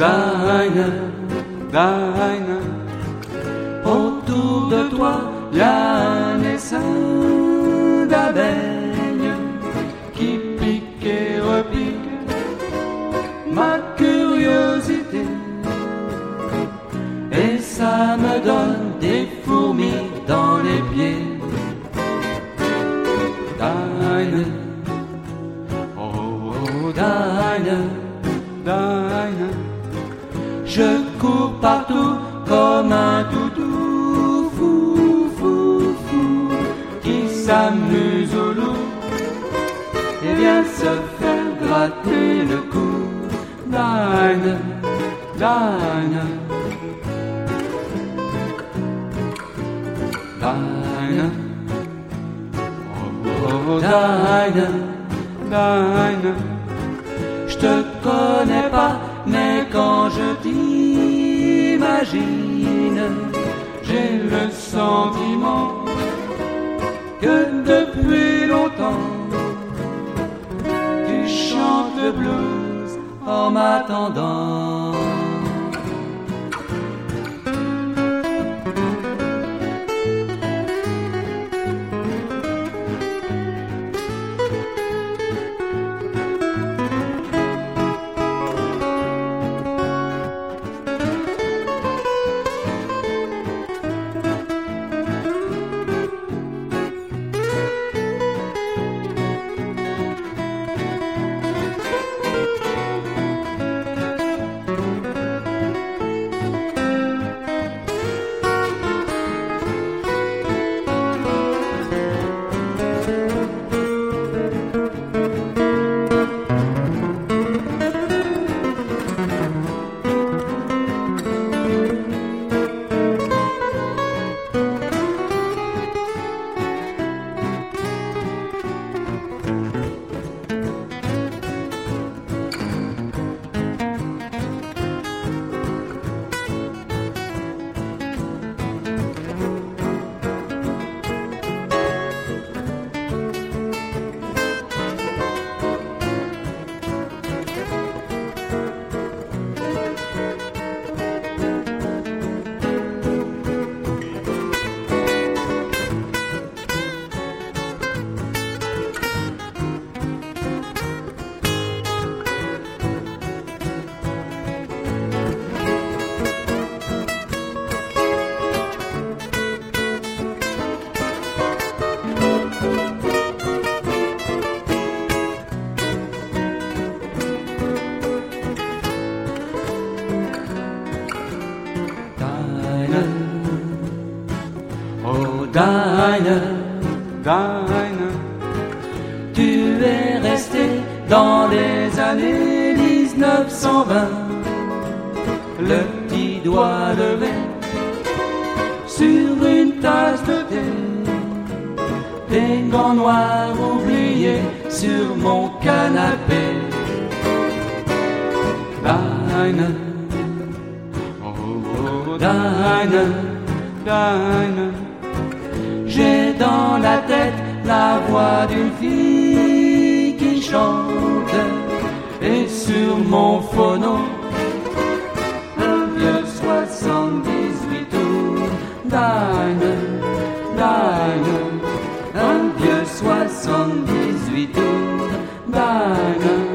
Dinah, Dinah, autour de toi y a un essaim d'abeilles qui pique et repique ma curiosité, et ça me donne des fourmis dans les pieds. Dinah, oh Dinah, Dinah, je cours partout comme un toutou fou, fou, fou, qui s'amuse au loup et vient se faire gratter le cou. Dinah, Dinah, Dinah, oh Dinah, Dinah, je te connais pas, mais quand je t'imagine, j'ai le sentiment que depuis longtemps tu chantes le blues en m'attendant. Oh Dinah, Dinah, tu es resté dans les années 1920, le petit doigt levé sur une tasse de thé, tes gants noirs oubliés sur mon canapé. Dinah, oh Dinah, Dinah, j'ai dans la tête la voix d'une fille qui chante, et sur mon phono un vieux 78 tours. Dinah, Dinah, un vieux 78 tours. Dinah.